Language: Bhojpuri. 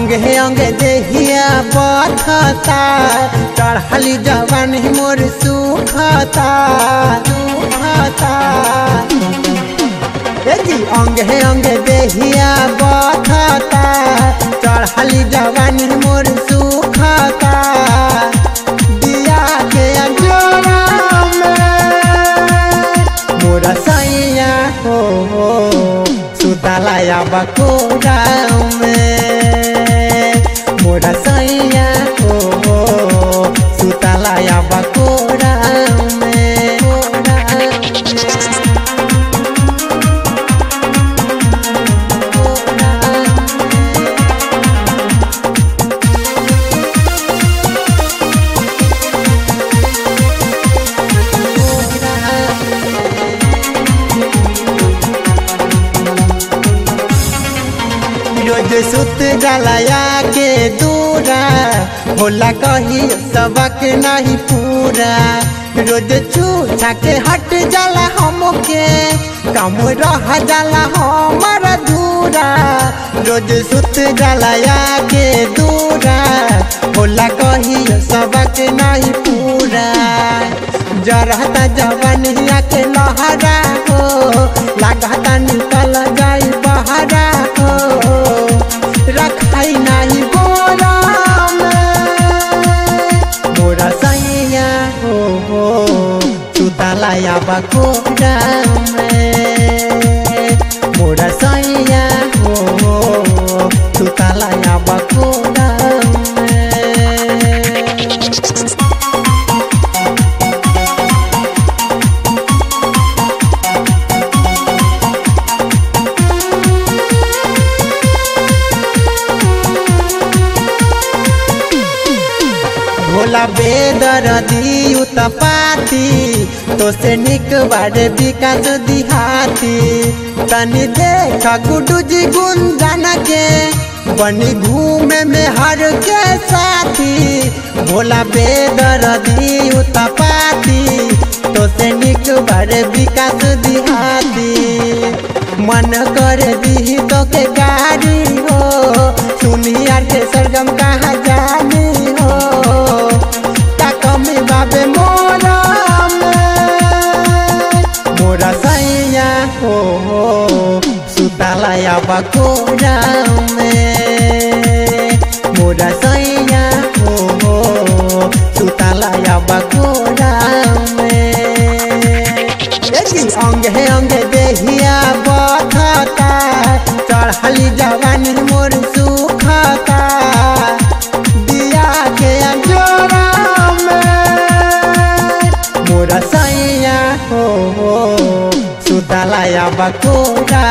अंगे अंगे देहिया बथता चढ़ली जवानी मोर सुखता जी अंगे अंगे देहिया बथता चढ़ली जवानी मोर सुखता दिया के अंजोरा में मोरा सैया हो सुतलाया बकोरा में मोरा सैया हो सुतलाया बकोरा में रोज सुत जलाया के दूरा होला कही सबक नहीं पूरा रोज छूछा के हट जाला हमके कम रह जाला हमारा दूरा रोज सुत जलाया के दूरा होला कही सबक नहीं पूरा जरहता जवानिया के लहरा हो लागता निकल जाई बहरा हो रखाई नहीं बोरा में मोरा सैया हो सुतलाया बकोरा में मोरा सैया हो सुतलाया बकोरा भोला बेदर दियु तपाती तो से निक बारे विकास दिहाती तनी देख गुड्डू जी गुंजन के बनी घूमे में हर के साथी भोला बेदर दियु तपाती तो से निक बारे विकास दिहाती मन कर दी तो के गाड़ी हो सुनिया के सरगम कहाँ जानी हो कमी बाबे मोरा में मोरा सैया हो सुतलाया बकोरा में मोरा सैया हो सुतलाया बकोरा में अंगे अंगे देहिया बथता चढ़ली जवानी मोर सुखता दिया के अंजोरा मोरा सैया हो सुतलाया बकोरा